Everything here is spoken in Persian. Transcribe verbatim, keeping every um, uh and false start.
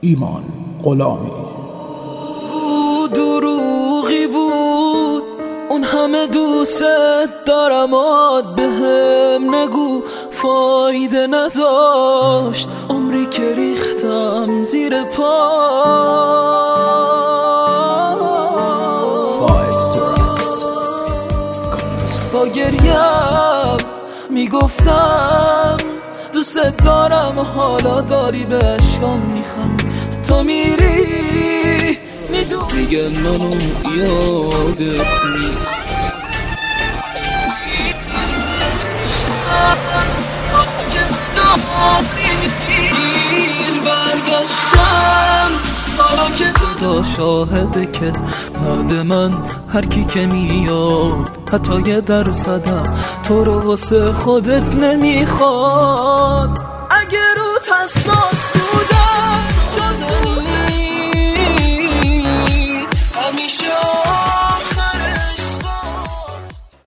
ایمان غلامی. دروغی بود اون همه دوست دارمات بهم نگو، فایده نداشت عمری که ریختم زیر پا. با گریم میگفتم دوست دارم، حالا داری به عشقام میخم، تو میری میدونی دیگه منو یادت نیست. برگشتم حالا که تو شاهده که بعد من هر کی که میاد حتی یه درصدم تو رو واسه خودت نمیخواد.